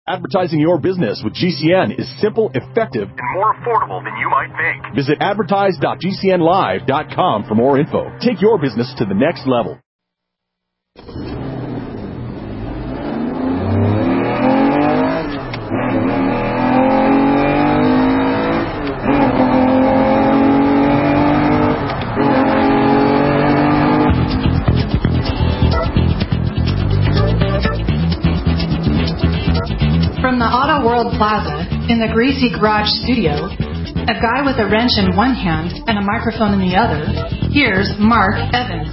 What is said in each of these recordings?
Advertising your business with GCN is simple, effective, and more affordable than you might think. Visit advertise.gcnlive.com for more info. Take your business to the next level. From the Auto World Plaza in the Greasy Garage studio, a guy with a wrench in one hand and a microphone in the other, here's Mark Evans.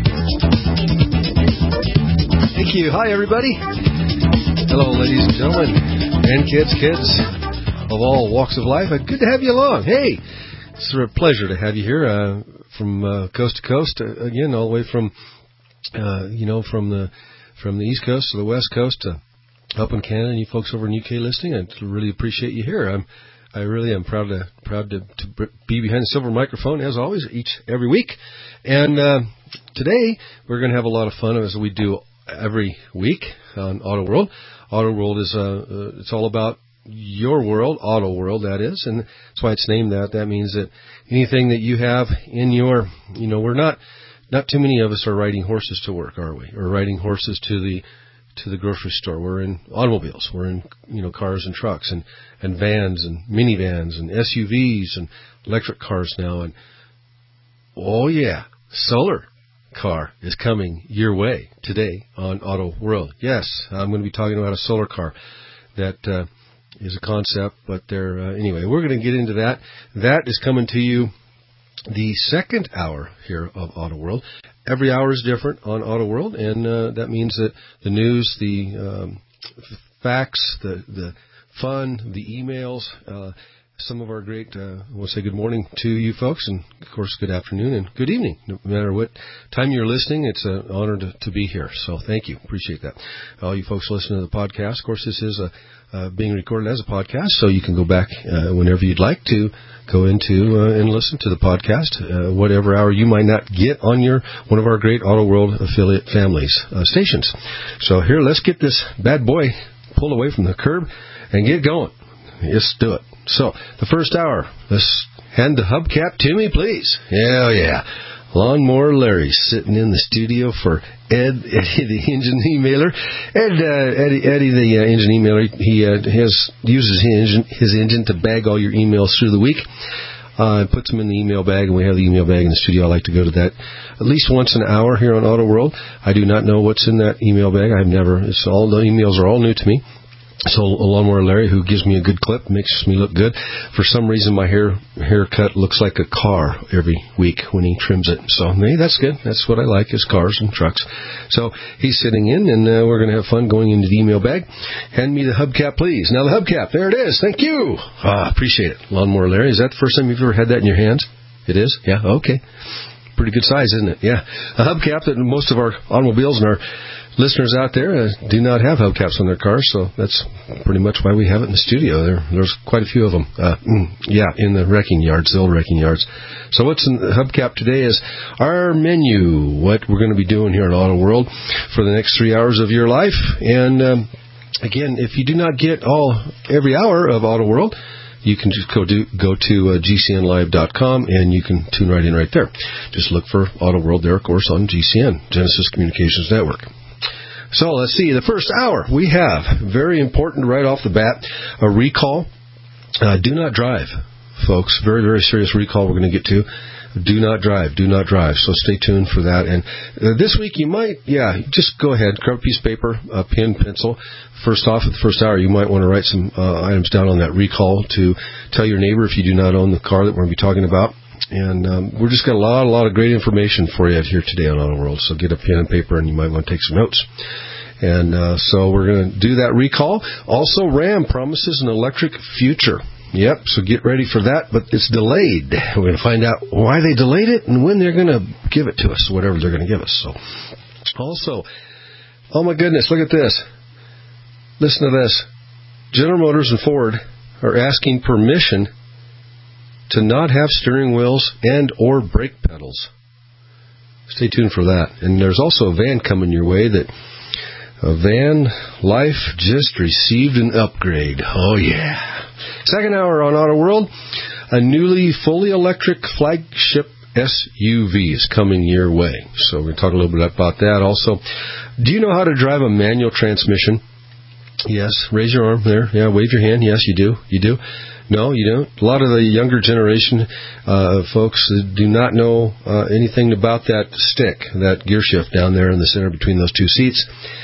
Thank you. Hi, everybody. Hello, ladies and gentlemen, and kids of all walks of life. Good to have you along. Hey, it's a pleasure to have you here from coast to coast. Again, all the way from from the East Coast to the West Coast up in Canada, and you folks over in UK listening. I really appreciate you here. I really am proud to be behind the silver microphone as always, every week. And today we're going to have a lot of fun as we do every week on Auto World. Auto World is it's all about your world, Auto World, that is, and that's why it's named that. That means that anything that you have in your, we're not too many of us are riding horses to work, are we? Or riding horses to the grocery store. We're in automobiles. We're in, cars and trucks and vans and minivans and SUVs and electric cars now. And oh yeah, solar car is coming your way today on Auto World. Yes, I'm going to be talking about a solar car that is a concept, but anyway, we're going to get into that. That is coming to you the second hour here of Auto World. Every hour is different on Auto World, and that means that the news, the facts, the fun, the emails, some of our great, I want to say good morning to you folks, and of course good afternoon and good evening. No matter what time you're listening, it's an honor to be here. So thank you. Appreciate that. All you folks listening to the podcast, of course this is being recorded as a podcast, so you can go back whenever you'd like to go into and listen to the podcast, whatever hour you might not get on one of our great Auto World affiliate families stations. So here, let's get this bad boy pulled away from the curb and get going. Let's do it. So the first hour, let's hand the hubcap to me, please. Hell yeah. Lawnmower Larry sitting in the studio for Eddie the engine emailer. Eddie the engine emailer, he uses his engine to bag all your emails through the week. Puts them in the email bag, and we have the email bag in the studio. I like to go to that at least once an hour here on Auto World. I do not know what's in that email bag. The emails are all new to me. So Lawnmower Larry, who gives me a good clip, makes me look good. For some reason, my haircut looks like a car every week when he trims it. So maybe that's good. That's what I like, is cars and trucks. So he's sitting in, and we're going to have fun going into the email bag. Hand me the hubcap, please. Now the hubcap, there it is. Thank you. Appreciate it. Lawnmower Larry, is that the first time you've ever had that in your hands? It is? Yeah, okay. Pretty good size, isn't it? Yeah. A hubcap that most of our automobiles and our listeners out there do not have hubcaps on their cars, so that's pretty much why we have it in the studio. There's quite a few of them. In the wrecking yards, the old wrecking yards. So what's in the hubcap today is our menu, what we're going to be doing here in Auto World for the next 3 hours of your life. And again, if you do not get every hour of Auto World, you can just go to GCNlive.com, and you can tune right in right there. Just look for Auto World there, of course, on GCN, Genesis Communications Network. So let's see, the first hour we have, very important right off the bat, a recall. Do not drive, folks. Very, very serious recall we're going to get to. Do not drive. So stay tuned for that. And this week you might, just go ahead, grab a piece of paper, a pen, pencil. First off, at the first hour, you might want to write some items down on that recall to tell your neighbor if you do not own the car that we're going to be talking about. And we're just got a lot of great information for you here today on Auto World. So get a pen and paper, and you might want to take some notes. And so we're going to do that recall. Also, Ram promises an electric future. Yep, so get ready for that, but it's delayed. We're going to find out why they delayed it and when they're going to give it to us, whatever they're going to give us. So, also, oh my goodness, look at this. Listen to this. General Motors and Ford are asking permission to not have steering wheels and or brake pedals. Stay tuned for that. And there's also a van coming your way that Van Life just received an upgrade. Oh, yeah. Second hour on Auto World, a newly fully electric flagship SUV is coming your way. So we're going to talk a little bit about that. Also, do you know how to drive a manual transmission? Yes. Raise your arm there. Yeah, wave your hand. Yes, you do. You do. No, you don't. A lot of the younger generation folks do not know anything about that stick, that gear shift down there in the center between those two seats.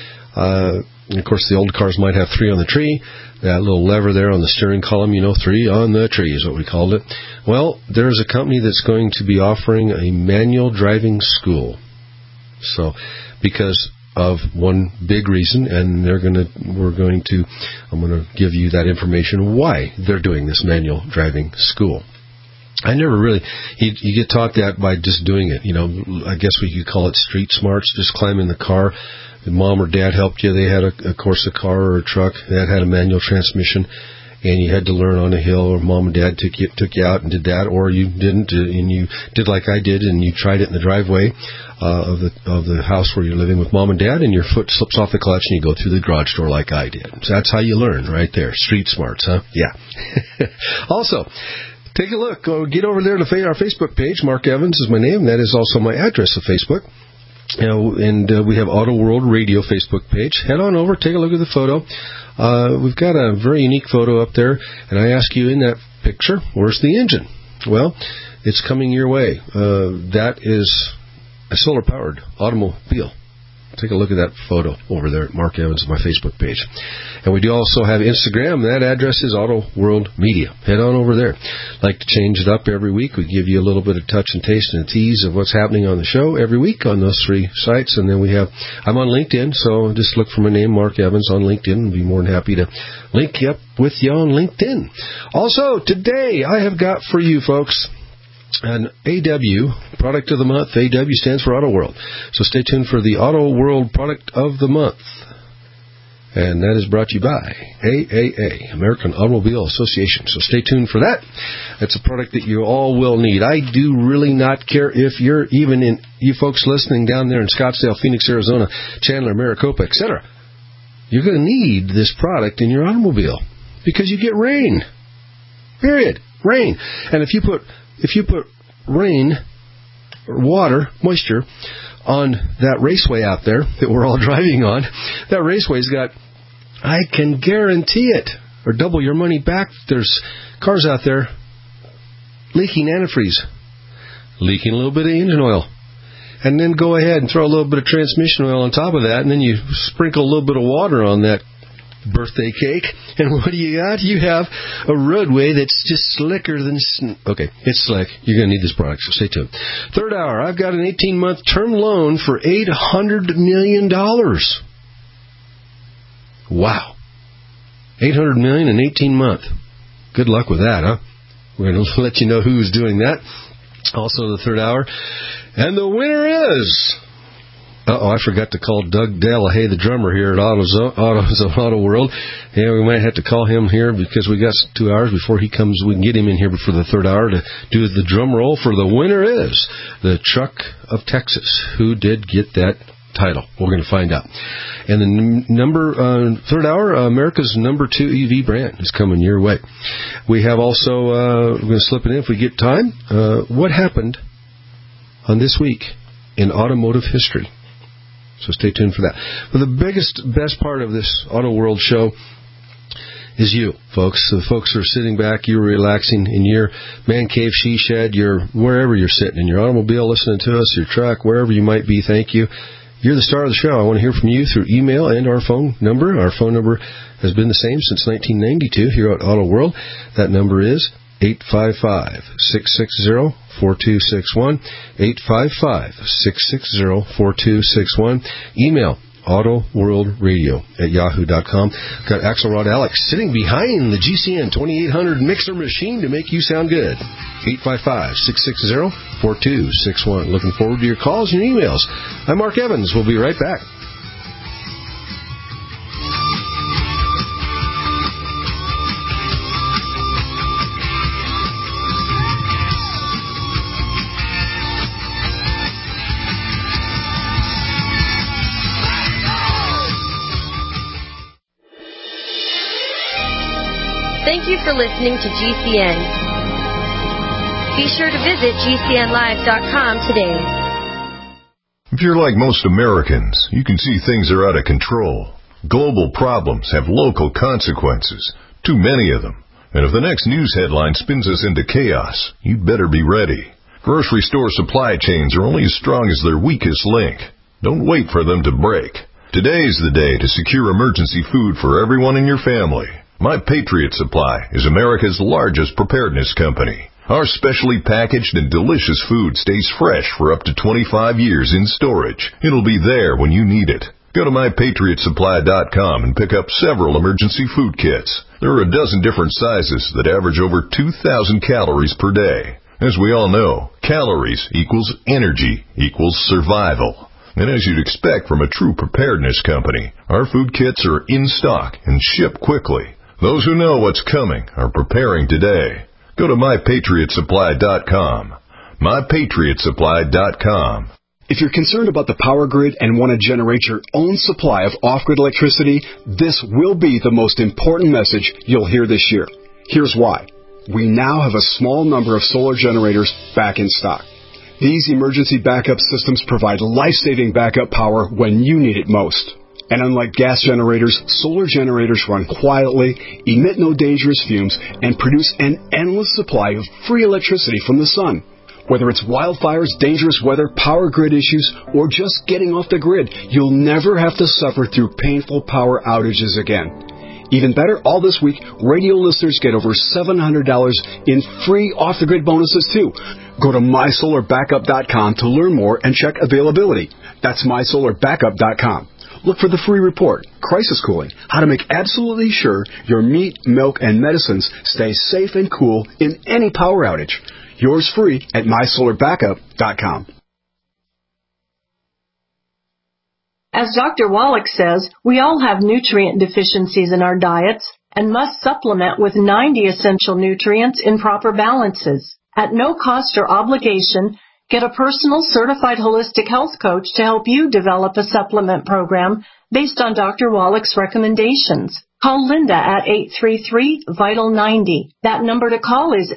And of course, the old cars might have 3 on the tree. That little lever there on the steering column, 3 on the tree is what we called it. Well, there's a company that's going to be offering a manual driving school. So, because of one big reason, and I'm going to give you that information why they're doing this manual driving school. I never really, you get taught that by just doing it. I guess we could call it street smarts, just climb in the car. Mom or dad helped you. They had a car or a truck that had a manual transmission, and you had to learn on a hill, or mom and dad took you out and did that, or you didn't, and you did like I did, and you tried it in the driveway of the house where you're living with mom and dad, and your foot slips off the clutch, and you go through the garage door like I did. So that's how you learn right there. Street smarts, huh? Yeah. Also, take a look. Get over there to our Facebook page. Mark Evans is my name. That is also my address of Facebook. And we have Auto World Radio Facebook page. Head on over, take a look at the photo. We've got a very unique photo up there, and I ask you in that picture, where's the engine? Well, it's coming your way. That is a solar-powered automobile. Take a look at that photo over there at Mark Evans, my Facebook page. And we do also have Instagram. That address is Auto World Media. Head on over there. Like to change it up every week. We give you a little bit of touch and taste and a tease of what's happening on the show every week on those 3 sites. And then I'm on LinkedIn, so just look for my name, Mark Evans, on LinkedIn. I'll be more than happy to link you up with you on LinkedIn. Also, today I have got for you folks an AW, Product of the Month. AW stands for Auto World. So stay tuned for the Auto World Product of the Month. And that is brought to you by AAA, American Automobile Association. So stay tuned for that. That's a product that you all will need. I do really not care if you're even in, you folks listening down there in Scottsdale, Phoenix, Arizona, Chandler, Maricopa, etc. You're going to need this product in your automobile because you get rain. Period. Rain. And if you put rain, or water, moisture, on that raceway out there that we're all driving on, that raceway's got, I can guarantee it, or double your money back. There's cars out there leaking antifreeze, leaking a little bit of engine oil, and then go ahead and throw a little bit of transmission oil on top of that, and then you sprinkle a little bit of water on that birthday cake, and what do you got? You have a roadway that's just slicker than okay, it's slick. You're going to need this product, so stay tuned. Third hour, I've got an 18-month term loan for $800 million. Wow. $800 million in 18 months. Good luck with that, huh? We're going to let you know who's doing that. Also the third hour. And the winner is... I forgot to call Doug Delahaye, the drummer here at Auto World. Yeah, we might have to call him here because we got 2 hours before he comes. We can get him in here before the third hour to do the drum roll for the winner is the Truck of Texas. Who did get that title? We're going to find out. And the third hour, America's number 2 EV brand is coming your way. We have also, we're going to slip it in if we get time. What happened on this week in automotive history? So stay tuned for that. But the best part of this Auto World show is you, folks. The folks are sitting back, you're relaxing in your man cave, she shed, wherever you're sitting, in your automobile listening to us, your truck, wherever you might be. Thank you. You're the star of the show. I want to hear from you through email and our phone number. Our phone number has been the same since 1992 here at Auto World. That number is 855-660-4261, 855-660-4261. Email autoworldradio@yahoo.com. Got Axelrod Alex sitting behind the GCN 2800 mixer machine to make you sound good. 855-660-4261. Looking forward to your calls and your emails. I'm Mark Evans. We'll be right back. Thank you for listening to GCN. Be sure to visit GCNlive.com today. If you're like most Americans, you can see things are out of control. Global problems have local consequences, too many of them. And if the next news headline spins us into chaos, you'd better be ready. Grocery store supply chains are only as strong as their weakest link. Don't wait for them to break. Today's the day to secure emergency food for everyone in your family. My Patriot Supply is America's largest preparedness company. Our specially packaged and delicious food stays fresh for up to 25 years in storage. It'll be there when you need it. Go to MyPatriotSupply.com and pick up several emergency food kits. There are a dozen different sizes that average over 2,000 calories per day. As we all know, calories equals energy equals survival. And as you'd expect from a true preparedness company, our food kits are in stock and ship quickly. Those who know what's coming are preparing today. Go to MyPatriotSupply.com. MyPatriotSupply.com. If you're concerned about the power grid and want to generate your own supply of off-grid electricity, this will be the most important message you'll hear this year. Here's why. We now have a small number of solar generators back in stock. These emergency backup systems provide life-saving backup power when you need it most. And unlike gas generators, solar generators run quietly, emit no dangerous fumes, and produce an endless supply of free electricity from the sun. Whether it's wildfires, dangerous weather, power grid issues, or just getting off the grid, you'll never have to suffer through painful power outages again. Even better, all this week, radio listeners get over $700 in free off-the-grid bonuses, too. Go to MySolarBackup.com to learn more and check availability. That's MySolarBackup.com. Look for the free report, Crisis Cooling, how to make absolutely sure your meat, milk, and medicines stay safe and cool in any power outage. Yours free at MySolarBackup.com. As Dr. Wallach says, we all have nutrient deficiencies in our diets and must supplement with 90 essential nutrients in proper balances. At no cost or obligation, get a personal certified holistic health coach to help you develop a supplement program based on Dr. Wallach's recommendations. Call Linda at 833-VITAL-90. That number to call is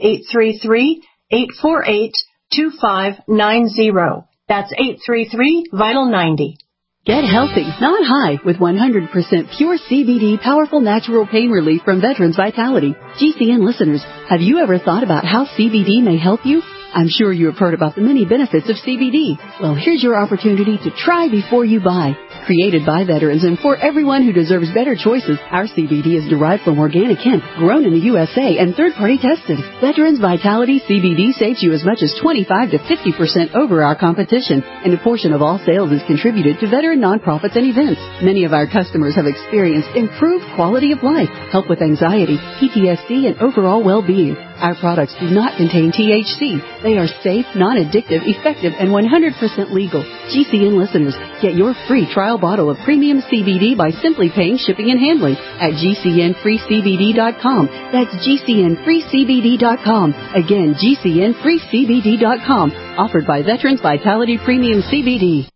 833-848-2590. That's 833-VITAL-90. Get healthy, not high, with 100% pure CBD powerful natural pain relief from Veterans Vitality. GCN listeners, have you ever thought about how CBD may help you? I'm sure you have heard about the many benefits of CBD. Well, here's your opportunity to try before you buy. Created by veterans and for everyone who deserves better choices, our CBD is derived from organic hemp, grown in the USA, and third-party tested. Veterans Vitality CBD saves you as much as 25 to 50% over our competition, and a portion of all sales is contributed to veteran nonprofits and events. Many of our customers have experienced improved quality of life, help with anxiety, PTSD, and overall well-being. Our products do not contain THC. They are safe, non-addictive, effective, and 100% legal. GCN listeners, get your free trial bottle of premium CBD by simply paying shipping and handling at GCNFreeCBD.com. That's GCNFreeCBD.com. Again, GCNFreeCBD.com. Offered by Veterans Vitality Premium CBD.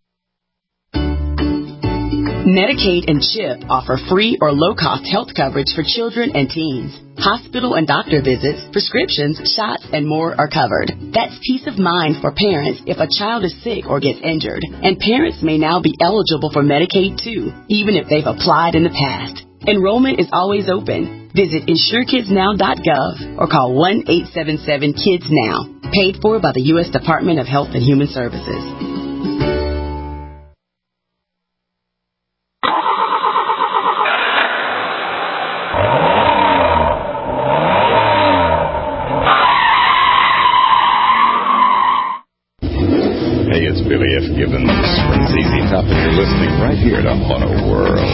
Medicaid and CHIP offer free or low-cost health coverage for children and teens. Hospital and doctor visits, prescriptions, shots, and more are covered. That's peace of mind for parents if a child is sick or gets injured. And parents may now be eligible for Medicaid, too, even if they've applied in the past. Enrollment is always open. Visit InsureKidsNow.gov or call 1-877-KIDS-NOW. Paid for by the U.S. Department of Health and Human Services. It's Billy F. Gibbons from ZZ Top, and you're listening right here to Auto World.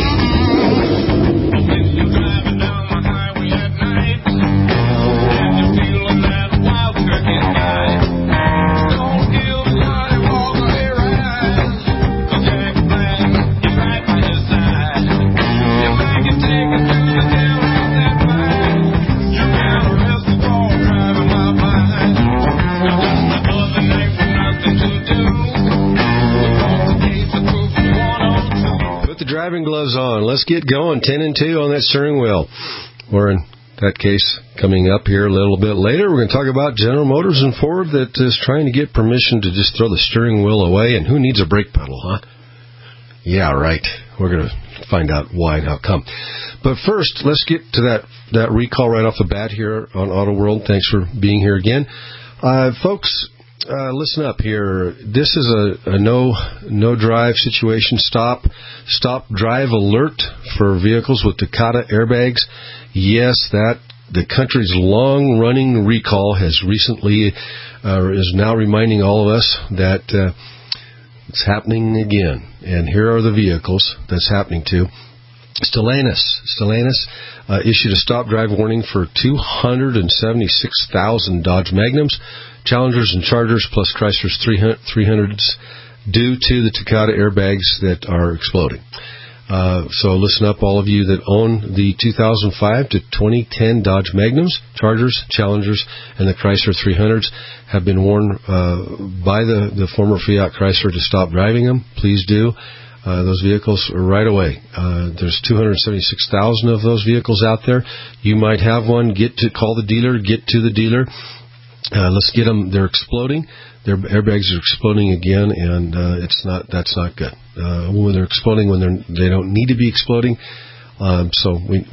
Driving gloves on. Let's get going. 10 and 2 on that steering wheel. We're in That case coming up here a little bit later. We're going to talk about General Motors and Ford that is trying to get permission to just throw the steering wheel away. And who needs a brake pedal, huh? Yeah, right. We're going to find out why and how come. But first, let's get to that recall right off the bat here on Auto World. Thanks for being here again. Folks, listen up here. This is a no drive situation. Stop drive alert for vehicles with Takata airbags. Yes, the country's long running recall has recently is now reminding all of us that it's happening again. And here are the vehicles that's happening to. Stellantis issued a stop drive warning for 276,000 Dodge Magnums, Challengers and Chargers, plus Chrysler's 300s due to the Takata airbags that are exploding. So listen up, all of you that own the 2005 to 2010 Dodge Magnums, Chargers, Challengers, and the Chrysler 300s have been warned by the former Fiat Chrysler to stop driving them. Please do. Those vehicles right away. There's 276,000 of those vehicles out there. You might have one. Call the dealer. Get to the dealer. Let's get them. They're exploding. Their airbags are exploding again, and that's not good. When they're exploding, they don't need to be exploding. They've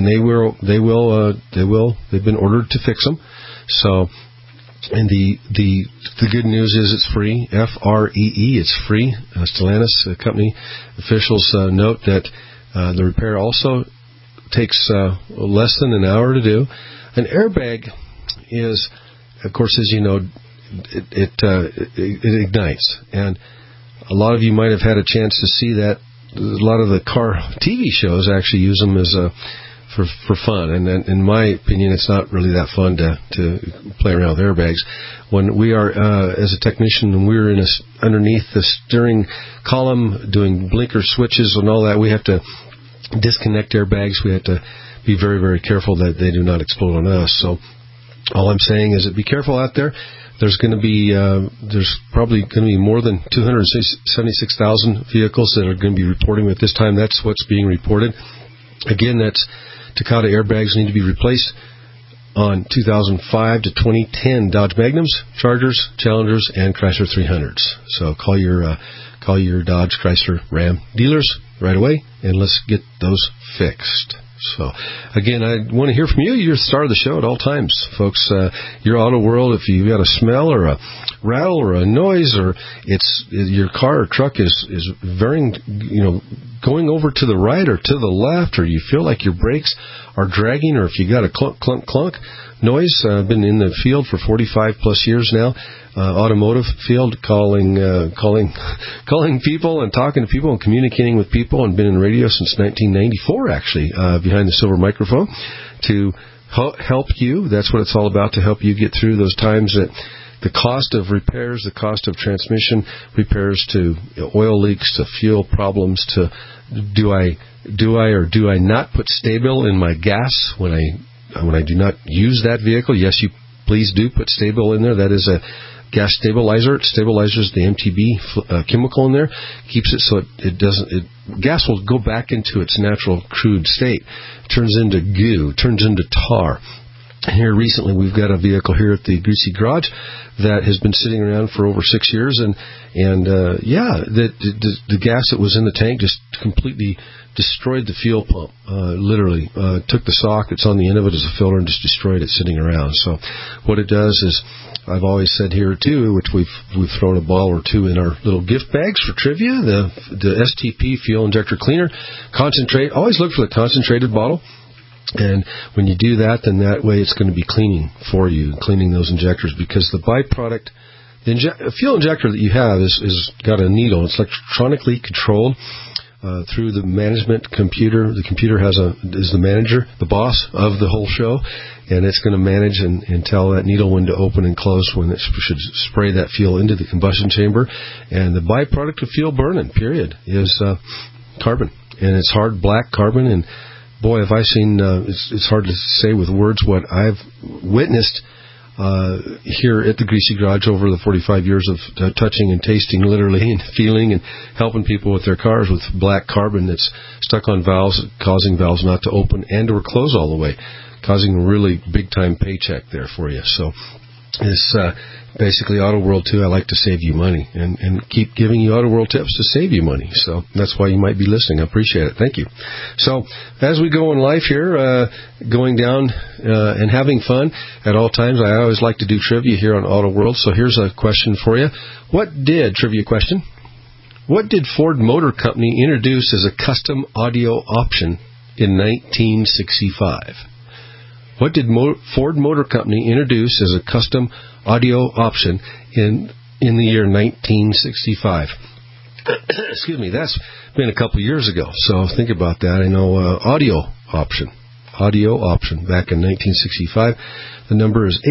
been ordered to fix them. So, and the good news is it's free. FREE, it's free. Stellantis company officials note that the repair also takes less than an hour to do. An airbag is, of course, as you know, it ignites, and a lot of you might have had a chance to see that. A lot of the car TV shows actually use them as for fun, and in my opinion, it's not really that fun to play around with airbags. When we are as a technician, and we're underneath the steering column doing blinker switches and all that, we have to disconnect airbags. We have to be very, very careful that they do not explode on us. So all I'm saying is that be careful out there. There's probably going to be more than 276,000 vehicles that are going to be reporting at this time. That's what's being reported. Again, that's Takata airbags need to be replaced on 2005 to 2010 Dodge Magnums, Chargers, Challengers, and Chrysler 300s. So call your Dodge, Chrysler, Ram dealers right away, and let's get those fixed. So, again, I want to hear from you. You're the star of the show at all times, folks. Your Auto World, if you've got a smell or a rattle or a noise, or your car or truck is varying, going over to the right or to the left, or you feel like your brakes are dragging, or if you got a clunk, clunk, clunk noise. I've been in the field for 45 plus years now, automotive field, calling people and talking to people and communicating with people, and been in radio since 1994, actually, behind the silver microphone to help you. That's what it's all about, to help you get through those times that the cost of repairs, the cost of transmission repairs, to oil leaks, to fuel problems, to do I or do I not put Sta-Bil in my gas when I do not use that vehicle? Yes, you please do put Sta-Bil in there. That is a gas stabilizer. It stabilizes the MTB chemical in there, keeps it so gas will go back into its natural crude state. It turns into goo, turns into tar. And here recently, we've got a vehicle here at the Greasy Garage that has been sitting around for over 6 years, and the gas that was in the tank just completely destroyed the fuel pump. Literally took the sock that's on the end of it as a filter and just destroyed it sitting around. So what it does is, I've always said here too, which we've thrown a ball or two in our little gift bags for trivia, the STP fuel injector cleaner concentrate. Always look for the concentrated bottle. And when you do that, then that way it's going to be cleaning for you, cleaning those injectors, because the byproduct, the fuel injector that you have is got a needle. It's electronically controlled through the management computer. The computer is the manager, the boss of the whole show, and it's going to manage and tell that needle when to open and close, when it should spray that fuel into the combustion chamber. And the byproduct of fuel burning, period, is carbon, and it's hard black carbon. And boy, have I seen, it's hard to say with words what I've witnessed here at the Greasy Garage over the 45 years of touching and tasting, literally, and feeling and helping people with their cars with black carbon that's stuck on valves, causing valves not to open and or close all the way. causing a really big-time paycheck there for you. So it's basically Auto World 2. I like to save you money and keep giving you Auto World tips to save you money. So that's why you might be listening. I appreciate it. Thank you. So as we go in life here, going down and having fun at all times, I always like to do trivia here on Auto World. So here's a question for you. Trivia question. What did Ford Motor Company introduce as a custom audio option in 1965? What did Ford Motor Company introduce as a custom audio option in the year 1965? Excuse me, that's been a couple years ago, so think about that. I know audio option back in 1965. The number is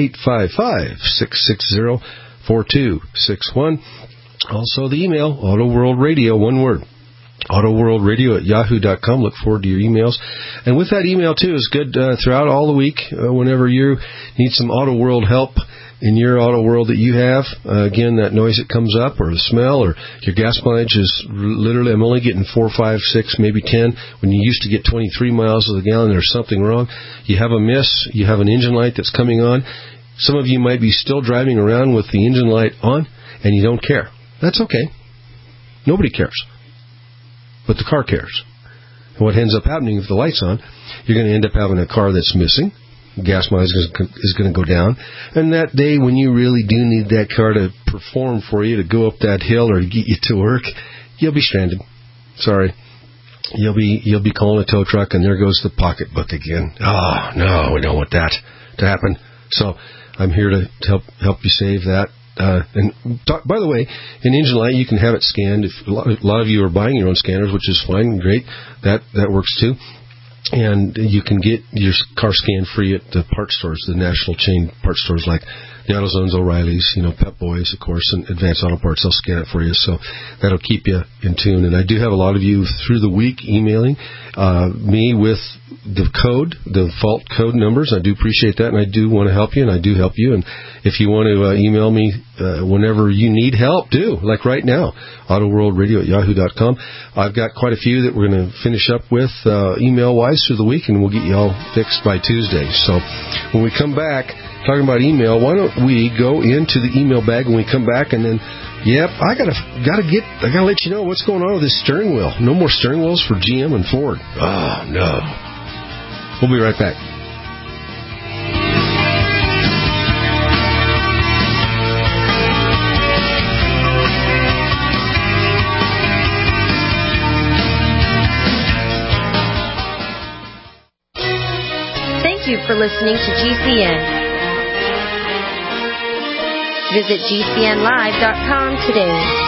855-660-4261. Also the email, AutoWorldRadio, one word, AutoWorldRadio@yahoo.com. Look forward to your emails. And with that email, too, is good throughout all the week. Whenever you need some Auto World help in your Auto World that you have, again, that noise that comes up or the smell or your gas mileage is literally, I'm only getting 4, 5, 6, maybe 10. When you used to get 23 miles to the gallon, there's something wrong. You have a miss. You have an engine light that's coming on. Some of you might be still driving around with the engine light on, and you don't care. That's okay. Nobody cares. But the car cares. And what ends up happening if the light's on, you're going to end up having a car that's missing. Gas mileage is going to go down. And that day when you really do need that car to perform for you, to go up that hill or to get you to work, you'll be stranded. Sorry. You'll be calling a tow truck, and there goes the pocketbook again. Oh, no, we don't want that to happen. So I'm here to help you save that. By the way, in Engine Light, you can have it scanned. If a lot of you are buying your own scanners, which is fine, great. That works too. And you can get your car scanned free at the parts stores, the national chain parts stores like the AutoZones, O'Reilly's, Pep Boys, of course, and Advanced Auto Parts. They'll scan it for you, so that'll keep you in tune. And I do have a lot of you through the week emailing me with the fault code numbers. I do appreciate that, and I do want to help you, and I do help you. And if you want to email me whenever you need help, do. Like right now, AutoWorldRadio@yahoo.com. I've got quite a few that we're going to finish up with email-wise through the week, and we'll get you all fixed by Tuesday. So when we come back, talking about email, why don't we go into the email bag when we come back, and then, I gotta let you know what's going on with this steering wheel. No more steering wheels for GM and Ford. Oh, no. We'll be right back. Thank you for listening to GCN. Visit GCNlive.com today.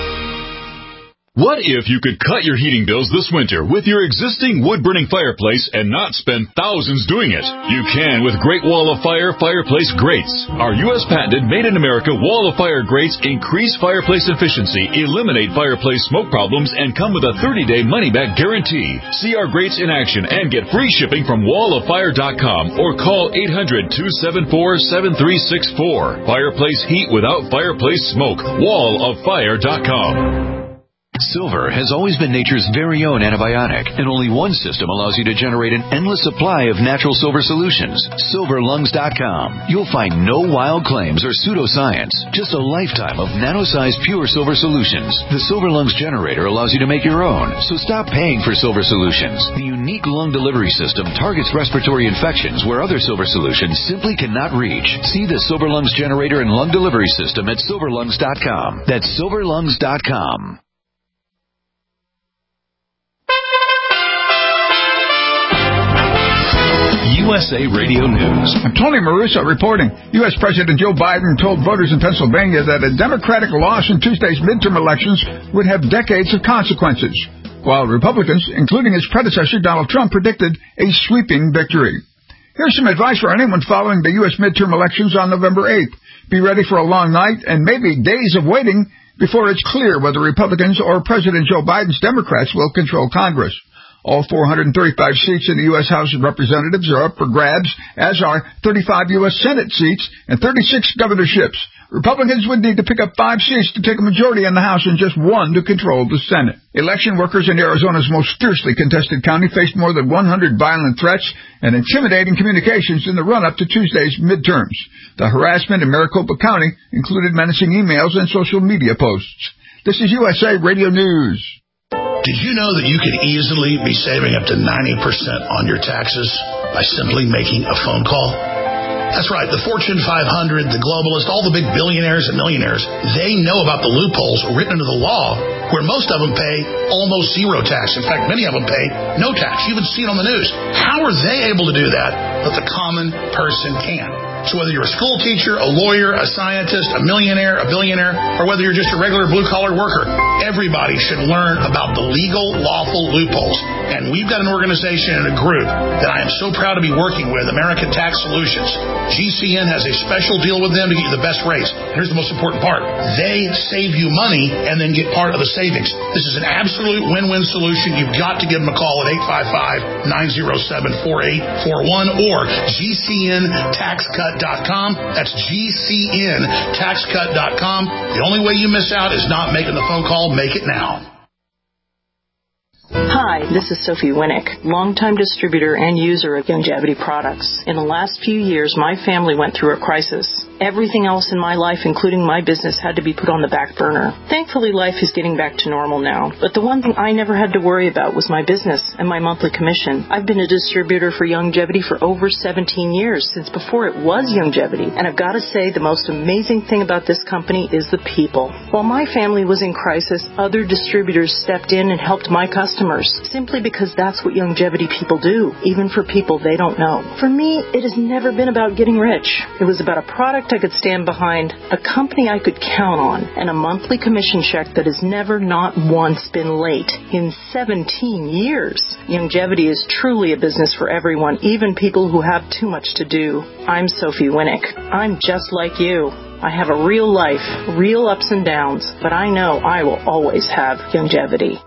What if you could cut your heating bills this winter with your existing wood-burning fireplace and not spend thousands doing it? You can with Great Wall of Fire fireplace grates. Our U.S. patented made-in-America Wall of Fire grates increase fireplace efficiency, eliminate fireplace smoke problems, and come with a 30-day money-back guarantee. See our grates in action and get free shipping from walloffire.com or call 800-274-7364. Fireplace heat without fireplace smoke. walloffire.com. Silver has always been nature's very own antibiotic, and only one system allows you to generate an endless supply of natural silver solutions. SilverLungs.com. You'll find no wild claims or pseudoscience, just a lifetime of nano-sized pure silver solutions. The Silver Lungs generator allows you to make your own, so stop paying for silver solutions. The unique lung delivery system targets respiratory infections where other silver solutions simply cannot reach. See the Silver Lungs generator and lung delivery system at SilverLungs.com. That's SilverLungs.com. USA Radio News. I'm Tony Maruso reporting. U.S. President Joe Biden told voters in Pennsylvania that a Democratic loss in Tuesday's midterm elections would have decades of consequences, while Republicans, including his predecessor Donald Trump, predicted a sweeping victory. Here's some advice for anyone following the U.S. midterm elections on November 8th. Be ready for a long night and maybe days of waiting before it's clear whether Republicans or President Joe Biden's Democrats will control Congress. All 435 seats in the U.S. House of Representatives are up for grabs, as are 35 U.S. Senate seats and 36 governorships. Republicans would need to pick up 5 seats to take a majority in the House and just 1 to control the Senate. Election workers in Arizona's most fiercely contested county faced more than 100 violent threats and intimidating communications in the run-up to Tuesday's midterms. The harassment in Maricopa County included menacing emails and social media posts. This is USA Radio News. Did you know that you could easily be saving up to 90% on your taxes by simply making a phone call? That's right. The Fortune 500, the globalists, all the big billionaires and millionaires, they know about the loopholes written into the law where most of them pay almost zero tax. In fact, many of them pay no tax. You even see it on the news. How are they able to do that but the common person can? So whether you're a school teacher, a lawyer, a scientist, a millionaire, a billionaire, or whether you're just a regular blue-collar worker, everybody should learn about the legal, lawful loopholes. And we've got an organization and a group that I am so proud to be working with, American Tax Solutions. GCN has a special deal with them to get you the best rates. Here's the most important part. They save you money and then get part of the savings. This is an absolute win-win solution. You've got to give them a call at 855-907-4841 or GCNTaxCut.com. That's GCNTaxCut.com. The only way you miss out is not making the phone call. Make it now. Hi, this is Sophie Winnick, longtime distributor and user of Youngevity products. In the last few years, my family went through a crisis. Everything else in my life, including my business, had to be put on the back burner. Thankfully, life is getting back to normal now. But the one thing I never had to worry about was my business and my monthly commission. I've been a distributor for Youngevity for over 17 years, since before it was Youngevity. And I've got to say, the most amazing thing about this company is the people. While my family was in crisis, other distributors stepped in and helped my customers, simply because that's what Youngevity people do, even for people they don't know. For me, it has never been about getting rich. It was about a product I could stand behind, a company I could count on, and a monthly commission check that has never not once been late in 17 years. Youngevity is truly a business for everyone, even people who have too much to do. I'm Sophie Winnick. I'm just like you. I have a real life, real ups and downs, but I know I will always have Youngevity.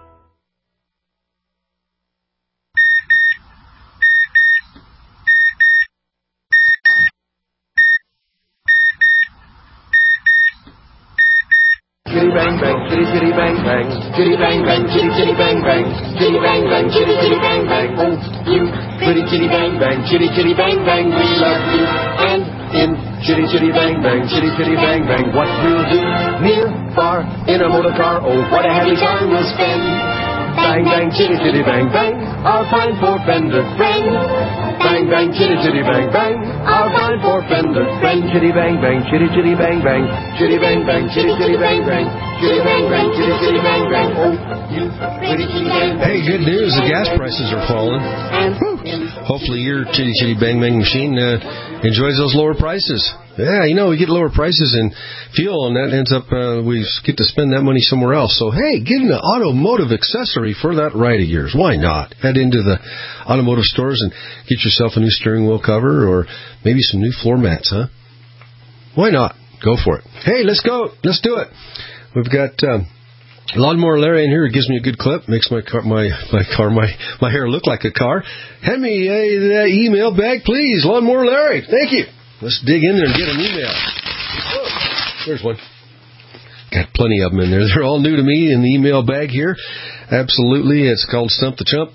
Chitty bang bang, chitty chitty bang bang, chitty bang bang, chitty chitty bang bang, chitty bang bang, chitty chitty bang bang. Oh, you pretty chitty bang bang, chitty chitty bang bang, we love you. And in chitty chitty bang bang, chitty chitty bang bang, what we'll do near, far, in a motor car. Oh, what a happy time we'll spend. Bang bang, chitty chitty bang bang, our fine four-fender friend. Bang bang, chitty chitty bang bang, our fine four-fender friend. Chitty bang bang, chitty chitty bang bang, chitty bang bang, chitty chitty bang bang, chitty bang bang, chitty chitty bang bang. Oh, you pretty chitty bang bang. Hey, good news! The gas prices are falling. Hopefully, your chitty chitty bang bang machine enjoys those lower prices. Yeah, you know, we get lower prices in fuel, and that ends up, we get to spend that money somewhere else. So, hey, get an automotive accessory for that ride of yours. Why not? Head into the automotive stores and get yourself a new steering wheel cover or maybe some new floor mats, huh? Why not? Go for it. Hey, let's go. Let's do it. We've got Lawnmower Larry in here. It gives me a good clip. Makes my hair look like a car. Hand me that email bag, please. Lawnmower Larry. Thank you. Let's dig in there and get an email. Oh, there's one. Got plenty of them in there. They're all new to me in the email bag here. Absolutely. It's called Stump the Chump.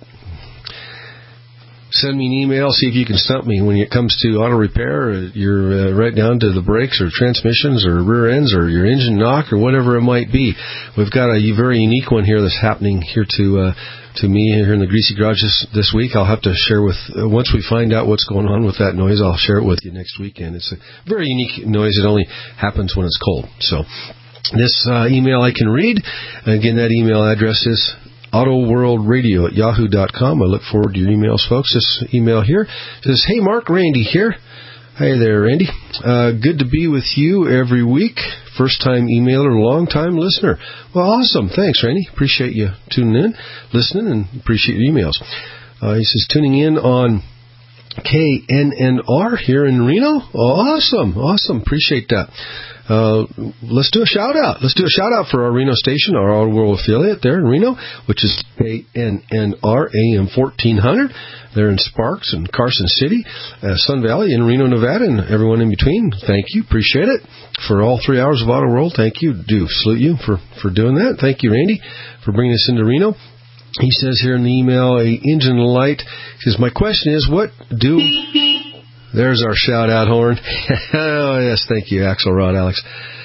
Send me an email. See if you can stump me when it comes to auto repair. You're right down to the brakes or transmissions or rear ends or your engine knock or whatever it might be. We've got a very unique one here that's happening here to me here in the Greasy Garage this week. I'll have to share with, once we find out what's going on with that noise, I'll share it with you next weekend. It's a very unique noise. It only happens when it's cold. So this email I can read. Again, that email address is autoworldradio@yahoo.com. I look forward to your emails, folks. This email here says, hey, Mark, Randy here. Hey there, Randy. Good to be with you every week. First-time emailer, long-time listener. Well, awesome. Thanks, Randy. Appreciate you tuning in, listening, and appreciate your emails. He says, tuning in on KNNR here in Reno. Awesome. Appreciate that. Let's do a shout out. Let's do a shout out for our Reno station, our Auto World affiliate there in Reno, which is KNNR AM 1400. They're in Sparks and Carson City, Sun Valley in Reno, Nevada, and everyone in between. Thank you. Appreciate it. For all 3 hours of Auto World, thank you. Do salute you for doing that. Thank you, Randy, for bringing us into Reno. He says here in the email, a engine light. He says, my question is, what do... There's our shout-out horn. Oh, yes, thank you, Axelrod, Alex.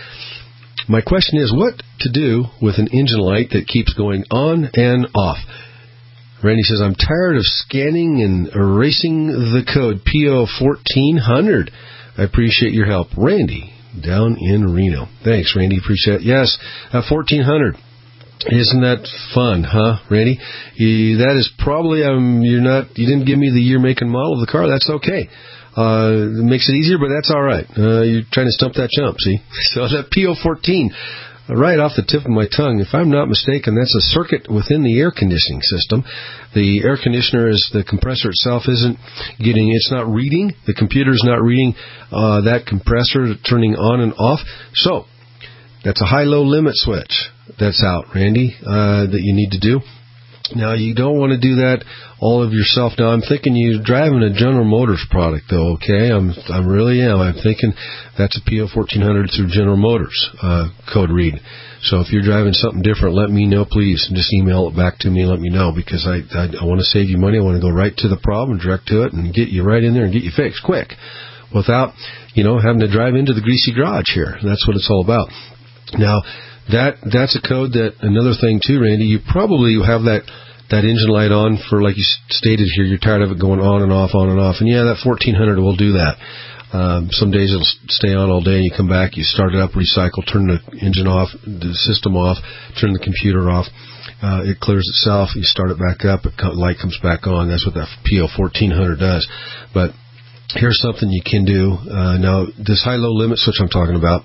My question is, what to do with an engine light that keeps going on and off? Randy says, I'm tired of scanning and erasing the code, PO 1400. I appreciate your help. Randy, down in Reno. Thanks, Randy. Appreciate it. Yes, 1400. Isn't that fun, huh, Randy? That is probably, you didn't give me the year, make, and model of the car. That's okay. It makes it easier, but that's all right. You're trying to stump that jump, see? So that PO14, right off the tip of my tongue, if I'm not mistaken, that's a circuit within the air conditioning system. The air conditioner the compressor itself it's not reading, the computer's not reading that compressor turning on and off. So, that's a high-low limit switch that's out, Randy, that you need to do. Now, you don't want to do that all of yourself. Now, I'm thinking you're driving a General Motors product, though, okay? I really am. I'm thinking that's a PO 1400 through General Motors code read. So if you're driving something different, let me know, please. Just email it back to me and let me know, because I want to save you money. I want to go right to the problem, direct to it, and get you right in there and get you fixed quick without, having to drive into the greasy garage here. That's what it's all about. Now, that's a code another thing too, Randy, you probably have that engine light on for, like you stated here, you're tired of it going on and off. And yeah, that 1400 will do that. Some days it'll stay on all day, and you come back, you start it up, recycle, turn the engine off, the system off, turn the computer off. It clears itself, you start it back up, light comes back on. That's what that PO 1400 does. But here's something you can do. Now, this high-low limit switch I'm talking about,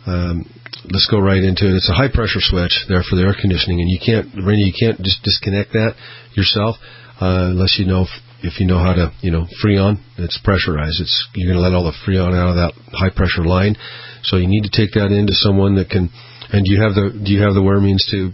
let's go right into it. It's a high-pressure switch there for the air conditioning, and you can't just disconnect that yourself unless if you know how to, Freon. It's pressurized. You're going to let all the Freon out of that high-pressure line. So you need to take that into someone that can. And do you have the where means to,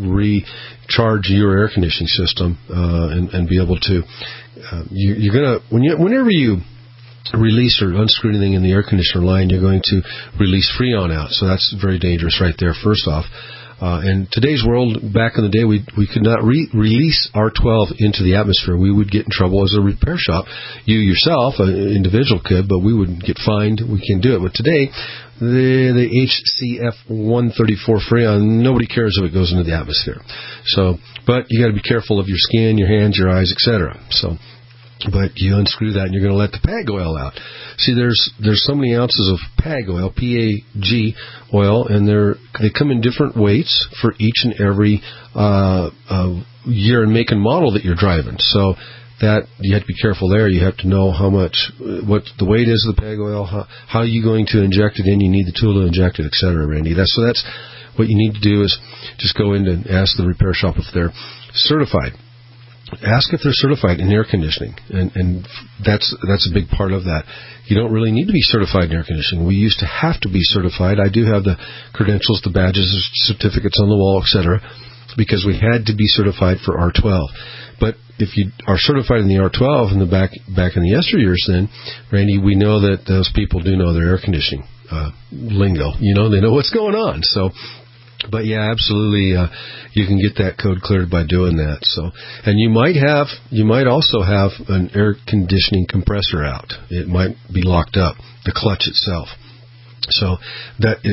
recharge your air conditioning system and be able to? You're gonna whenever you release or unscrew anything in the air conditioner line, you're going to release Freon out. So that's very dangerous right there, first off. In today's world, back in the day, we could not release R12 into the atmosphere. We would get in trouble as a repair shop. You yourself, an individual could, but we would get fined. We can do it. But today, the HCF 134 Freon, nobody cares if it goes into the atmosphere. So, but you got to be careful of your skin, your hands, your eyes, etc. So, but you unscrew that and you're going to let the PAG oil out. See, there's so many ounces of PAG oil, PAG oil, and they come in different weights for each and every year and make and model that you're driving. So that you have to be careful there. You have to know what the weight is of the PAG oil, how you're going to inject it in. You need the tool to inject it, etc. Randy. So that's what you need to do is just go in and ask the repair shop if they're certified. Ask if they're certified in air conditioning, and that's a big part of that. You don't really need to be certified in air conditioning. We used to have to be certified. I do have the credentials, the badges, certificates on the wall, etc., because we had to be certified for R12. But if you are certified in the R12 in the back in the yesteryears, then, Randy, we know that those people do know their air conditioning lingo. They know what's going on. So. But yeah, absolutely, you can get that code cleared by doing that. So, and you might also have an air conditioning compressor out. It might be locked up, the clutch itself. So the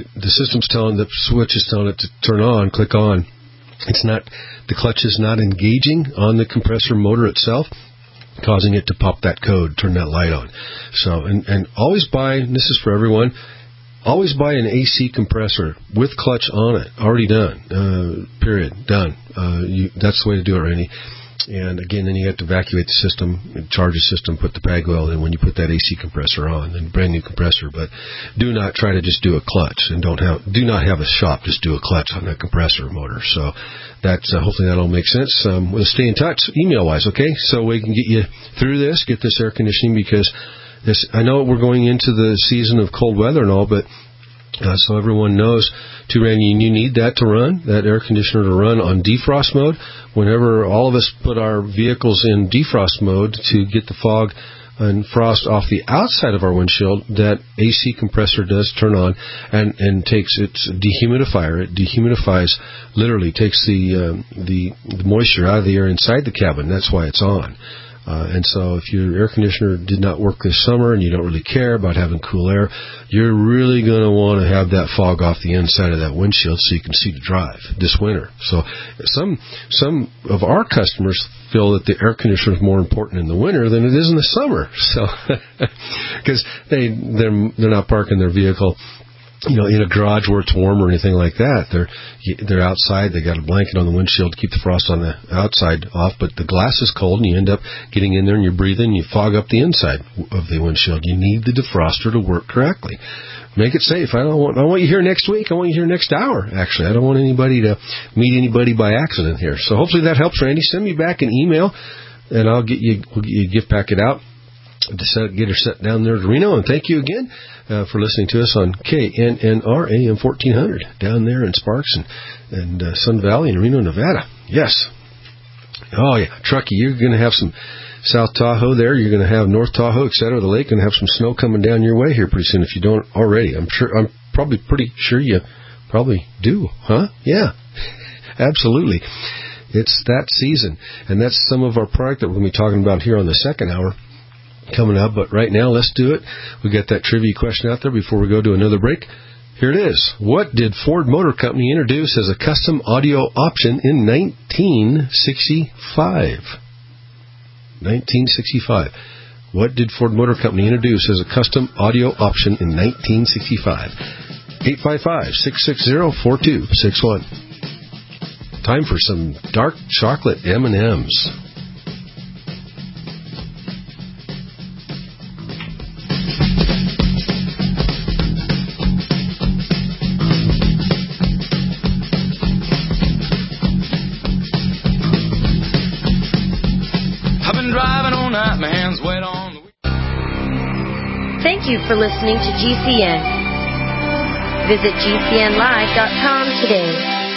switch is telling it to turn on, click on. The clutch is not engaging on the compressor motor itself, causing it to pop that code, turn that light on. So, and always buy, and this is for everyone, always buy an AC compressor with clutch on it, already done, period, done. That's the way to do it, Randy. And again, then you have to evacuate the system, charge the system, put the PAG oil in when you put that AC compressor on, then brand new compressor. But do not try to just do a clutch, and do not have a shop just do a clutch on that compressor motor. So that's hopefully that'll make sense. We'll stay in touch email wise, okay? So we can get you through this, get this air conditioning, because I know we're going into the season of cold weather and all, but so everyone knows, too, Randy, you need that to run, that air conditioner to run on defrost mode. Whenever all of us put our vehicles in defrost mode to get the fog and frost off the outside of our windshield, that AC compressor does turn on and takes its dehumidifier. It dehumidifies, literally takes the moisture out of the air inside the cabin. That's why it's on. And so if your air conditioner did not work this summer and you don't really care about having cool air, you're really going to want to have that fog off the inside of that windshield so you can see to drive this winter. So some of our customers feel that the air conditioner is more important in the winter than it is in the summer. So because they're not parking their vehicle, in a garage where it's warm or anything like that. They're outside. They got a blanket on the windshield to keep the frost on the outside off, but the glass is cold, and you end up getting in there and you're breathing. You fog up the inside of the windshield. You need the defroster to work correctly. Make it safe. I want you here next week. I want you here next hour. Actually, I don't want anybody to meet anybody by accident here. So hopefully that helps, Randy. Send me back an email, and we'll get you a gift packet out to get her set down there to Reno. And thank you again for listening to us on KNNR AM 1400 down there in Sparks and Sun Valley in Reno, Nevada. Yes. Oh, yeah. Truckee, you're going to have some South Tahoe there. You're going to have North Tahoe, et cetera. The lake going to have some snow coming down your way here pretty soon if you don't already. I'm probably pretty sure you probably do. Huh? Yeah. Absolutely. It's that season. And that's some of our product that we're going to be talking about here on the second hour coming up, but right now, let's do it. We got that trivia question out there before we go to another break. Here it is. What did Ford Motor Company introduce as a custom audio option in 1965? 1965. What did Ford Motor Company introduce as a custom audio option in 1965? 855-660-4261. Time for some dark chocolate M&Ms. Thank you for listening to GCN. Visit GCNlive.com today.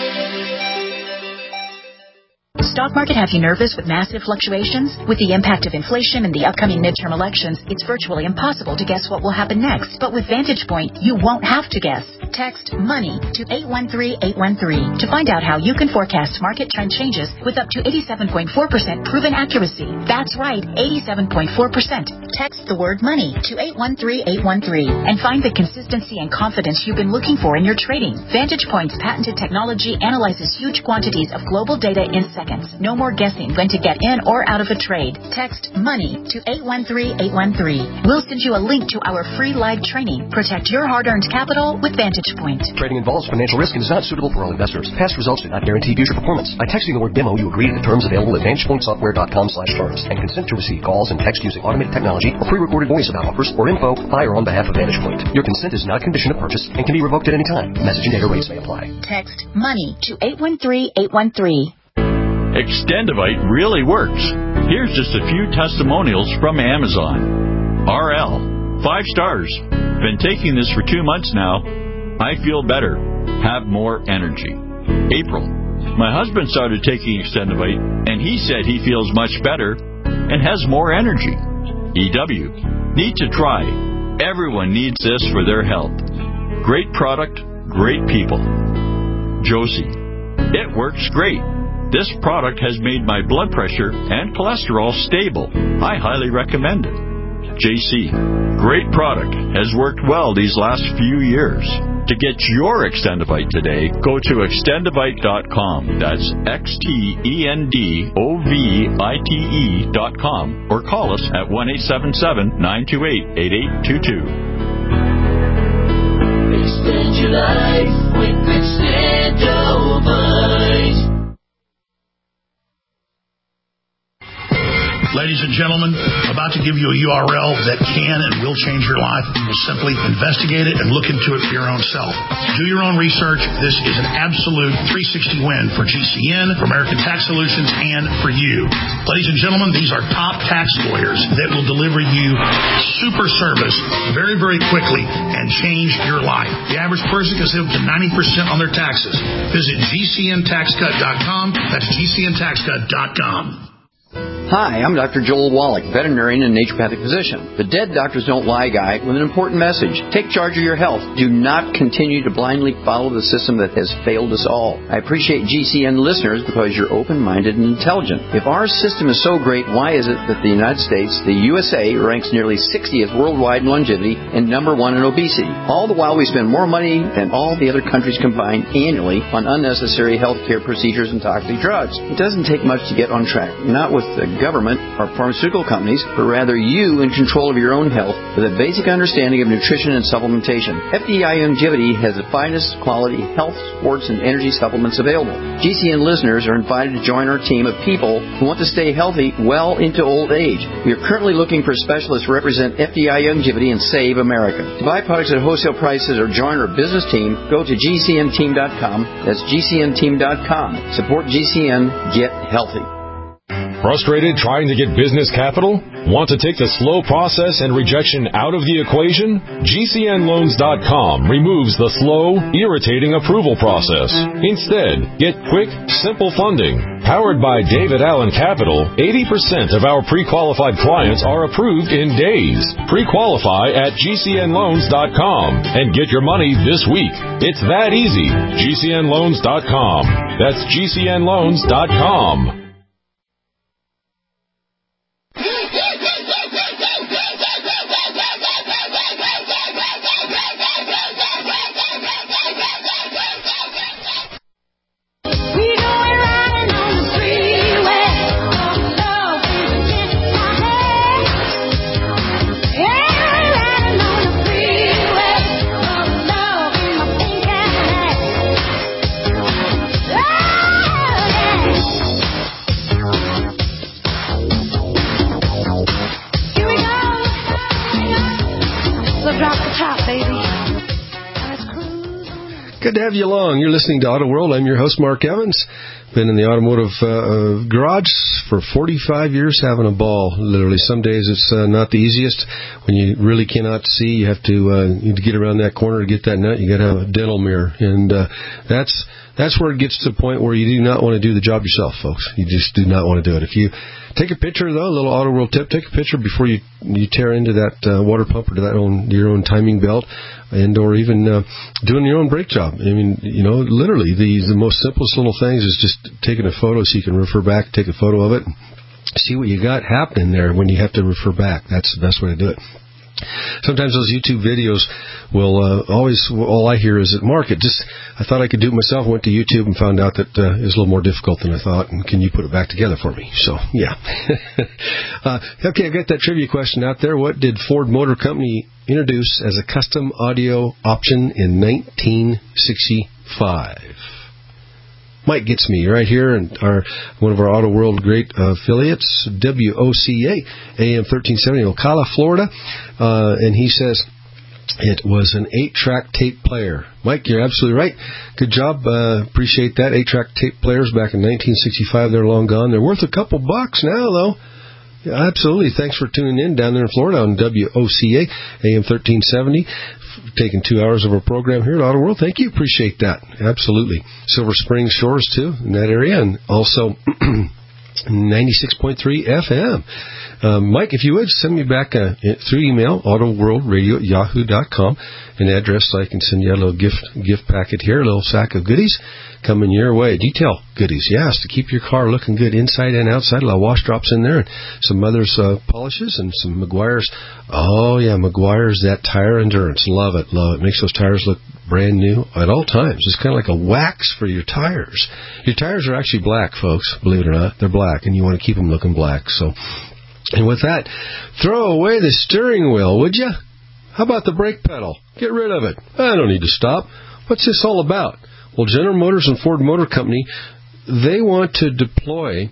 Stock market have you nervous with massive fluctuations? With the impact of inflation and the upcoming midterm elections, it's virtually impossible to guess what will happen next. But with Vantage Point, you won't have to guess. Text MONEY to 813-813 to find out how you can forecast market trend changes with up to 87.4% proven accuracy. That's right, 87.4%. Text the word MONEY to 813-813 and find the consistency and confidence you've been looking for in your trading. Vantage Point's patented technology analyzes huge quantities of global data in seconds. No more guessing when to get in or out of a trade. Text MONEY to 813-813. We'll send you a link to our free live training. Protect your hard-earned capital with Vantage Point. Trading involves financial risk and is not suitable for all investors. Past results do not guarantee future performance. By texting the word demo, you agree to the terms available at VantagePointSoftware.com/terms and consent to receive calls and text using automated technology or pre-recorded voice about offers or info by or on behalf of Vantage Point. Your consent is not a condition of purchase and can be revoked at any time. Message and data rates may apply. Text MONEY to 813-813. Extendivite really works. Here's just a few testimonials from Amazon. RL, 5 stars. Been taking this for 2 months now. I feel better. Have more energy. April, my husband started taking Extendivite, and he said he feels much better and has more energy. EW, need to try. Everyone needs this for their health. Great product, great people. Josie, it works great. This product has made my blood pressure and cholesterol stable. I highly recommend it. JC, great product. Has worked well these last few years. To get your Extendivite today, go to extendivite.com. That's XTENDOVITE.com or call us at 1-877-928-8822. Extend your life with Extendivite. Ladies and gentlemen, I'm about to give you a URL that can and will change your life. You will simply investigate it and look into it for your own self. Do your own research. This is an absolute 360 win for GCN, for American Tax Solutions, and for you. Ladies and gentlemen, these are top tax lawyers that will deliver you super service very, very quickly and change your life. The average person can save up to 90% on their taxes. Visit GCNTaxCut.com. That's GCNTaxCut.com. Hi, I'm Dr. Joel Wallach, veterinarian and naturopathic physician. The Dead Doctors Don't Lie guy with an important message. Take charge of your health. Do not continue to blindly follow the system that has failed us all. I appreciate GCN listeners because you're open-minded and intelligent. If our system is so great, why is it that the United States, the USA, ranks nearly 60th worldwide in longevity and number 1 in obesity? All the while we spend more money than all the other countries combined annually on unnecessary healthcare procedures and toxic drugs. It doesn't take much to get on track. Not with the government or pharmaceutical companies, but rather you in control of your own health with a basic understanding of nutrition and supplementation. FDI Longevity has the finest quality health, sports, and energy supplements available. GCN listeners are invited to join our team of people who want to stay healthy well into old age. We are currently looking for specialists to represent FDI Longevity and Save America. To buy products at wholesale prices or join our business team, go to GCNteam.com. That's GCNteam.com. Support GCN. Get healthy. Frustrated trying to get business capital? Want to take the slow process and rejection out of the equation? GCNLoans.com removes the slow, irritating approval process. Instead, get quick, simple funding. Powered by David Allen Capital, 80% of our pre-qualified clients are approved in days. Pre-qualify at GCNLoans.com and get your money this week. It's that easy. GCNLoans.com. That's GCNLoans.com. Good to have you along. You're listening to Auto World. I'm your host, Mark Evans. Been in the automotive garage for 45 years, having a ball. Literally, some days it's not the easiest. When you really cannot see, you have to get around that corner to get that nut. You got to have a dental mirror, and that's where it gets to the point where you do not want to do the job yourself, folks. You just do not want to do it. If you take a picture, though, a little Auto World tip: take a picture before you tear into that water pump or to your own timing belt. And/or even doing your own brake job. I mean, literally the most simplest little things is just taking a photo so you can refer back, take a photo of it, and see what you got happening there when you have to refer back. That's the best way to do it. Sometimes those YouTube videos will all I hear is that, Mark, I thought I could do it myself. Went to YouTube and found out that it was a little more difficult than I thought, and can you put it back together for me? So, yeah. Okay, I've got that trivia question out there. What did Ford Motor Company introduce as a custom audio option in 1965? Mike gets me right here, and one of our Auto World great affiliates, WOCA, AM 1370, Ocala, Florida, and he says it was an 8-track tape player. Mike, you're absolutely right. Good job. Appreciate that. 8-track tape players back in 1965. They're long gone. They're worth a couple bucks now, though. Yeah, absolutely. Thanks for tuning in down there in Florida on WOCA, AM 1370. Taking 2 hours of our program here at Auto World. Thank you. Appreciate that. Absolutely. Silver Springs Shores, too, in that area, and also 96.3 FM. Mike, if you would, send me back through email, autoworldradio@yahoo.com, an address so I can send you a little gift packet here, a little sack of goodies coming your way. Detail goodies, yes, to keep your car looking good inside and outside. A lot of wash drops in there, and some Mother's polishes, and some Meguiar's. Oh, yeah, Meguiar's, that tire endurance. Love it, love it. Makes those tires look brand new at all times. It's kind of like a wax for your tires. Your tires are actually black, folks, believe it or not. They're black, and you want to keep them looking black. So, and with that, throw away the steering wheel, would you? How about the brake pedal? Get rid of it. I don't need to stop. What's this all about? Well, General Motors and Ford Motor Company, they want to deploy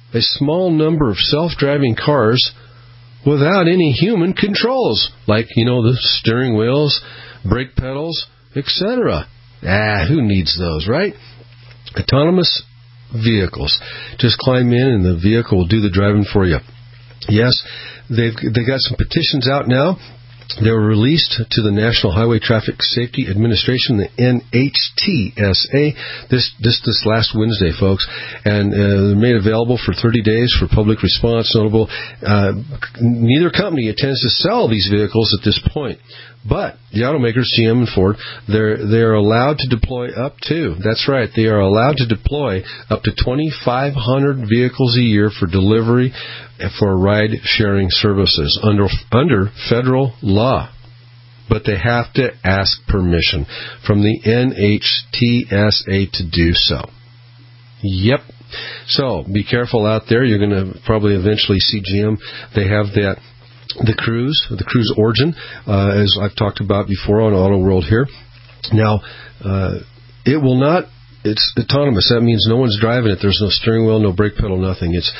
a small number of self-driving cars without any human controls, like, the steering wheels, brake pedals, etc. Who needs those, right? Autonomous vehicles. Just climb in and the vehicle will do the driving for you. Yes, they got some petitions out now. They were released to the National Highway Traffic Safety Administration, the NHTSA, this last Wednesday, folks, and they're made available for 30 days for public response. Notable, neither company intends to sell these vehicles at this point, but the automakers, GM and Ford, they're allowed to deploy up to, that's right, they are allowed to deploy up to 2,500 vehicles a year for delivery for ride-sharing services under federal law. But they have to ask permission from the NHTSA to do so. Yep. So be careful out there. You're going to probably eventually see GM. They have the Cruise Origin, as I've talked about before on Auto World here. Now, it will not. It's autonomous. That means no one's driving it. There's no steering wheel, no brake pedal, nothing. It's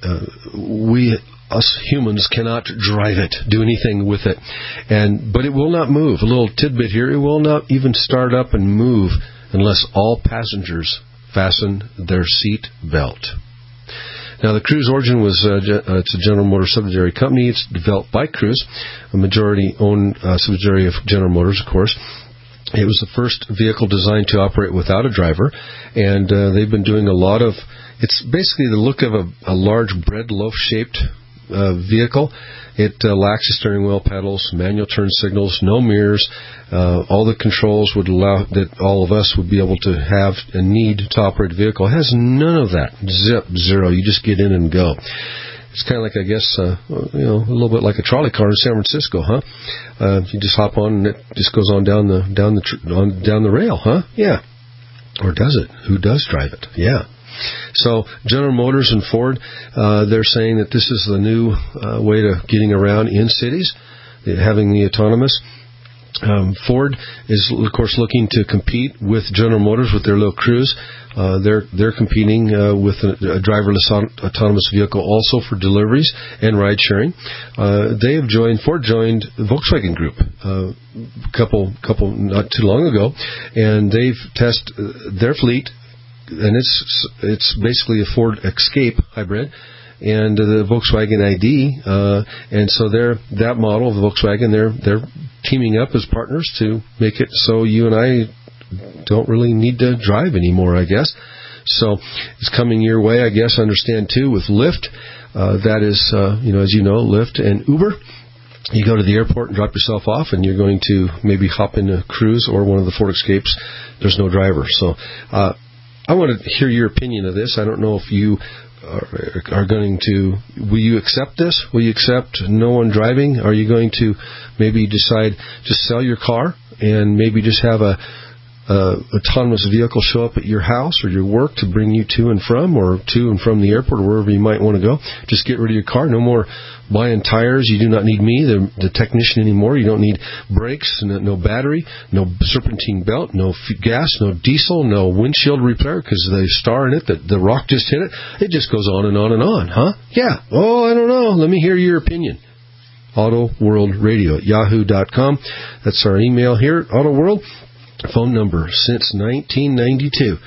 us humans cannot drive it, do anything with it, but it will not move. A little tidbit here: it will not even start up and move unless all passengers fasten their seat belt. Now, the Cruise Origin it's a General Motors subsidiary company. It's developed by Cruise, a majority-owned subsidiary of General Motors, of course. It was the first vehicle designed to operate without a driver, and they've been doing a lot of... It's basically the look of a large bread loaf-shaped vehicle. It lacks a steering wheel, pedals, manual turn signals, no mirrors. All the controls would allow that all of us would be able to have and need to operate a vehicle. It has none of that. Zero. You just get in and go. It's kind of like, I guess, a little bit like a trolley car in San Francisco, huh? You just hop on and it just goes on down the rail, huh? Yeah. Or does it? Who does drive it? Yeah. So General Motors and Ford, they're saying that this is the new way to getting around in cities, having the autonomous. Ford is, of course, looking to compete with General Motors with their little Cruise. They're competing with a driverless autonomous vehicle also for deliveries and ride sharing. Ford joined the Volkswagen Group a couple not too long ago, and they've tested their fleet, and it's basically a Ford Escape hybrid and the Volkswagen ID, and so that model of the Volkswagen, they're teaming up as partners to make it so you and I don't really need to drive anymore, I guess. So it's coming your way, I guess. Understand too with Lyft, that is, as you know, Lyft and Uber. You go to the airport and drop yourself off, and you're going to maybe hop in a Cruise or one of the Ford Escapes. There's no driver. So I want to hear your opinion of this. I don't know if you are going to, will you accept this? Will you accept no one driving? Are you going to maybe decide just sell your car and maybe just have a autonomous vehicle show up at your house or your work to bring you to and from the airport or wherever you might want to go? Just get rid of your car. No more buying tires. You do not need me, the technician, anymore. You don't need brakes, no battery, no serpentine belt, no gas, no diesel, no windshield repair because the star in it, the rock just hit it. It just goes on and on and on, huh? Yeah. Oh, I don't know. Let me hear your opinion. Auto World Radio at yahoo.com. That's our email here at Auto World. Phone number since 1992,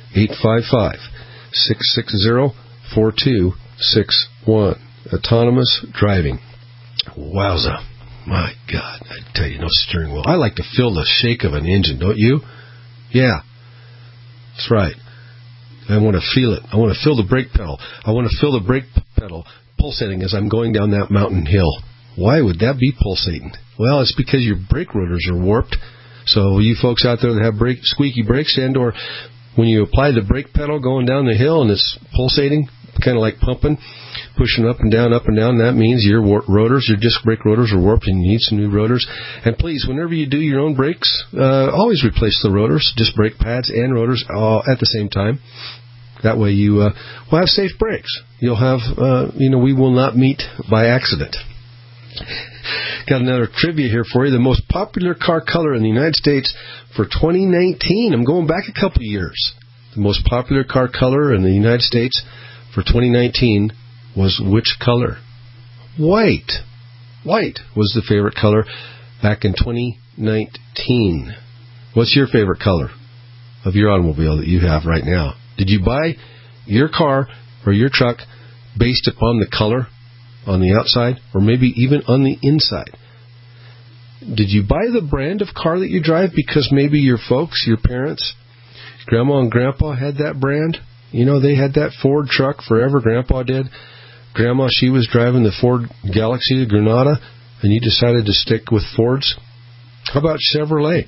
855-660-4261. Autonomous driving. Wowza. My God, I tell you, no steering wheel. I like to feel the shake of an engine, don't you? Yeah, that's right. I want to feel it. I want to feel the brake pedal. I want to feel the brake pedal pulsating as I'm going down that mountain hill. Why would that be pulsating? Well, it's because your brake rotors are warped. So you folks out there that have squeaky brakes, and or when you apply the brake pedal going down the hill and it's pulsating, kind of like pumping, pushing up and down, that means your rotors, your disc brake rotors are warped and you need some new rotors. And please, whenever you do your own brakes, always replace the rotors, disc brake pads and rotors at the same time. That way you will have safe brakes. You'll have, we will not meet by accident. Got another trivia here for you. The most popular car color in the United States for 2019. I'm going back a couple years. The most popular car color in the United States for 2019 was which color? White. White was the favorite color back in 2019. What's your favorite color of your automobile that you have right now? Did you buy your car or your truck based upon the color on the outside or maybe even on the inside? Did you buy the brand of car that you drive because maybe your folks, your parents, Grandma and Grandpa had that brand? You know, they had that Ford truck forever. Grandpa did. Grandma, she was driving the Ford Galaxie, the Granada, and you decided to stick with Fords? How about Chevrolet?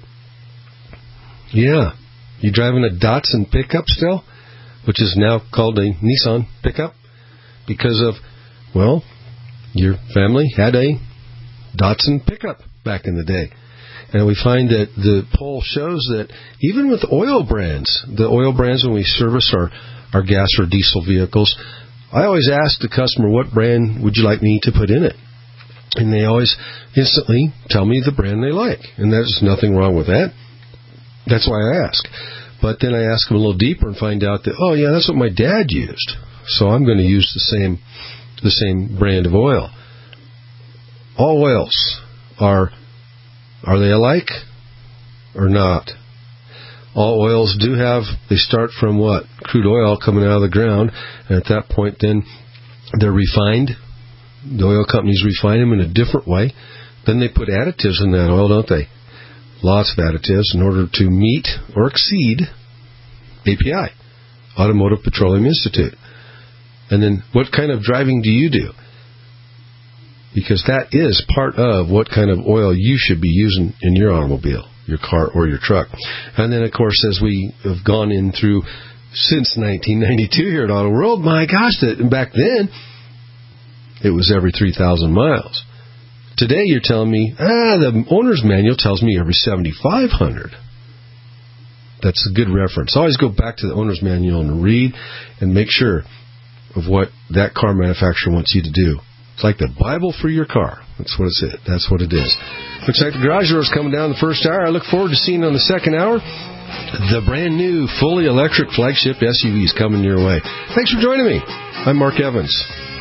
Yeah. You driving a Datsun pickup still, which is now called a Nissan pickup because of, well, your family had a Datsun pickup back in the day. And we find that the poll shows that even with oil brands, the oil brands when we service our gas or diesel vehicles, I always ask the customer, what brand would you like me to put in it? And they always instantly tell me the brand they like. And there's nothing wrong with that. That's why I ask. But then I ask them a little deeper and find out that, oh yeah, that's what my dad used. So I'm going to use the same brand of oil. All oils are they alike or not? All oils do have, they start from what? Crude oil coming out of the ground. And at that point then they're refined. The oil companies refine them in a different way. Then they put additives in that oil, don't they? Lots of additives in order to meet or exceed API, Automotive Petroleum Institute. And then what kind of driving do you do? Because that is part of what kind of oil you should be using in your automobile, your car or your truck. And then, of course, as we have gone in through since 1992 here at Auto World, my gosh, back then it was every 3,000 miles. Today you're telling me, the owner's manual tells me every 7,500. That's a good reference. Always go back to the owner's manual and read and make sure of what that car manufacturer wants you to do. It's like the Bible for your car. That's what it's. That's what it is. Looks like the garage door is coming down the first hour. I look forward to seeing on the second hour the brand new fully electric flagship SUVs coming your way. Thanks for joining me. I'm Mark Evans.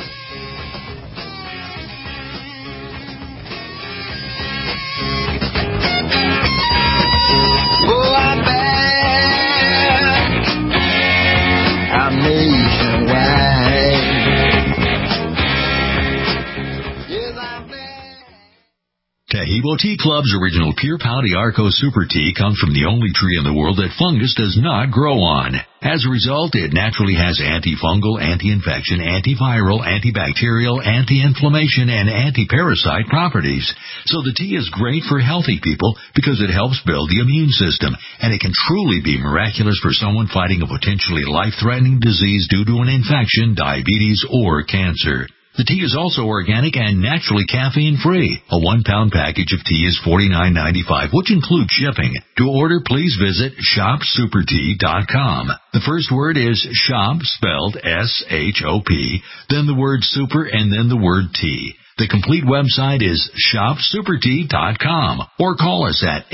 Taheebo Tea Club's original Pure Pau d'Arco Super Tea comes from the only tree in the world that fungus does not grow on. As a result, it naturally has antifungal, anti-infection, antiviral, antibacterial, anti-inflammation, and anti-parasite properties. So the tea is great for healthy people because it helps build the immune system, and it can truly be miraculous for someone fighting a potentially life-threatening disease due to an infection, diabetes, or cancer. The tea is also organic and naturally caffeine-free. A 1-pound package of tea is $49.95, which includes shipping. To order, please visit shopsupertea.com. The first word is shop, spelled S-H-O-P, then the word super, and then the word tea. The complete website is shopsupertea.com, or call us at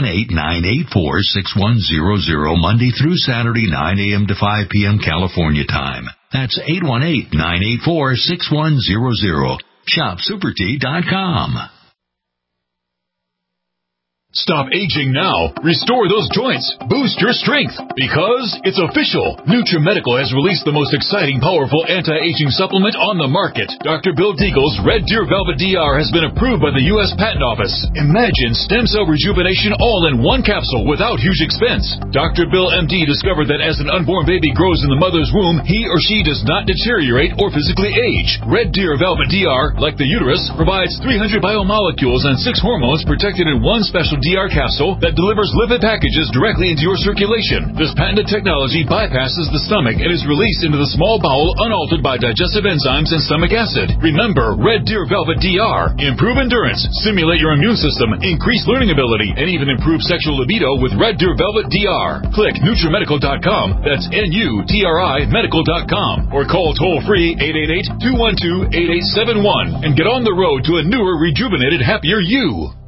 818-984-6100 Monday through Saturday, 9 a.m. to 5 p.m. California time. That's 818-984-6100. shopsupertea.com. Stop aging now. Restore those joints. Boost your strength. Because it's official. NutriMedical has released the most exciting, powerful anti-aging supplement on the market. Dr. Bill Deagle's Red Deer Velvet DR has been approved by the U.S. Patent Office. Imagine stem cell rejuvenation all in one capsule without huge expense. Dr. Bill MD discovered that as an unborn baby grows in the mother's womb, he or she does not deteriorate or physically age. Red Deer Velvet DR, like the uterus, provides 300 biomolecules and 6 hormones protected in one special DR capsule that delivers lipid packages directly into your circulation. This patented technology bypasses the stomach and is released into the small bowel unaltered by digestive enzymes and stomach acid. Remember, Red Deer Velvet DR. Improve endurance, stimulate your immune system, increase learning ability, and even improve sexual libido with Red Deer Velvet DR. Click NutriMedical.com, that's N-U-T-R-I Medical.com, or call toll-free 888-212-8871 and get on the road to a newer, rejuvenated, happier you.